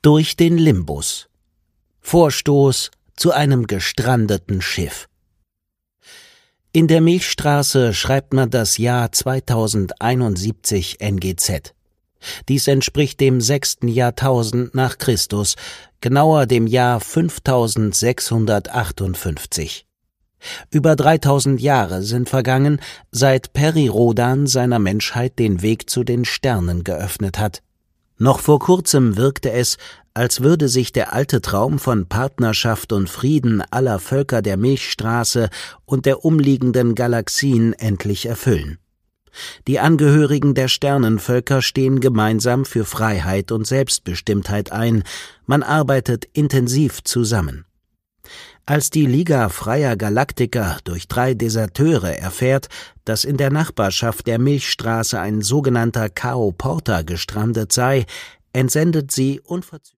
Durch den Limbus. Vorstoß zu einem gestrandeten Schiff. In der Milchstraße schreibt man das Jahr 2071 NGZ. Dies entspricht dem 6. Jahrtausend nach Christus, genauer dem Jahr 5658. Über 3000 Jahre sind vergangen, seit Peri Rodan seiner Menschheit den Weg zu den Sternen geöffnet hat. Noch vor kurzem wirkte es, als würde sich der alte Traum von Partnerschaft und Frieden aller Völker der Milchstraße und der umliegenden Galaxien endlich erfüllen. Die Angehörigen der Sternenvölker stehen gemeinsam für Freiheit und Selbstbestimmtheit ein, man arbeitet intensiv zusammen. Als die Liga Freier Galaktiker durch 3 Deserteure erfährt, dass in der Nachbarschaft der Milchstraße ein sogenannter Kao Porter gestrandet sei, entsendet sie unverzüglich